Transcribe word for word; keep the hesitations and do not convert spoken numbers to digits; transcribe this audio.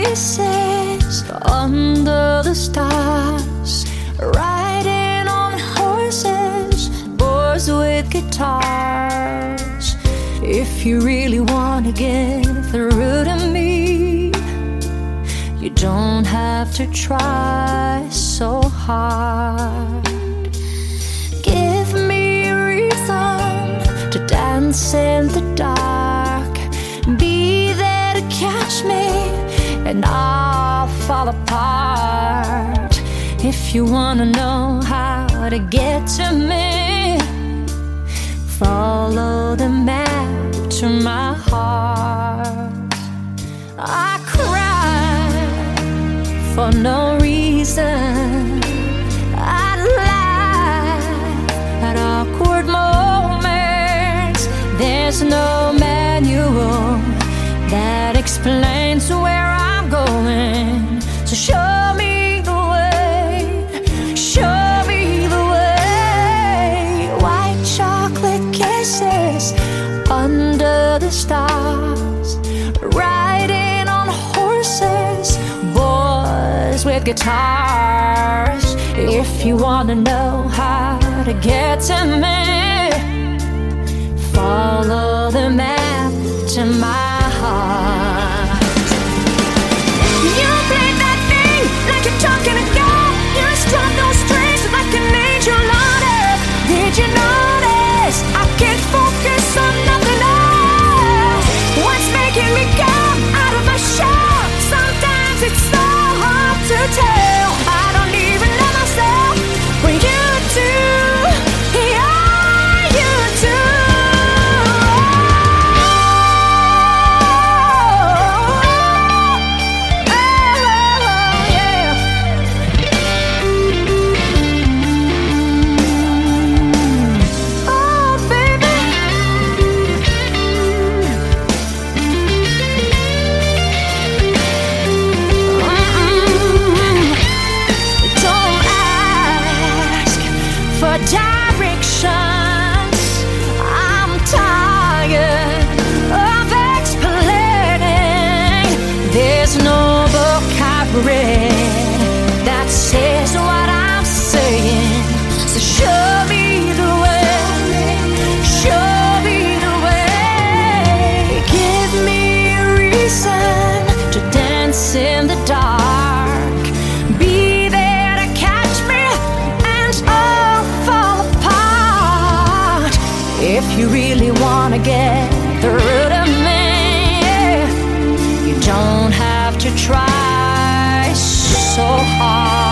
kisses under the stars, riding on horses, boys with guitars. If you really want to get through to me, you don't have to try so hard. Give me a reason to dance in the dark, be there to catch me, and I'll fall apart. If you wanna know how to get to me, follow the map to my heart. I cry for no reason, I laugh at awkward moments. There's no manual that explains where I'm going, so show me the way, show me the way. White chocolate kisses under the stars, riding on horses, boys with guitars. If you wanna know how to get to me, follow the map to my heart. You play that thing like you're talking to God. You strung those strings like an angel on earth. Did you notice I can't focus on nothing else? What's making me come out of my shell? Sometimes it's so hard to tell. I don't even know myself, but you do. Yeah, you do. Directions, I'm tired of explaining. There's no book I've read that says what I'm saying. So show me the way, show me the way. Give me a reason to dance in the dark, be there to catch me, and I'll fall apart. If you really wanna get through to me, you don't have to try so hard.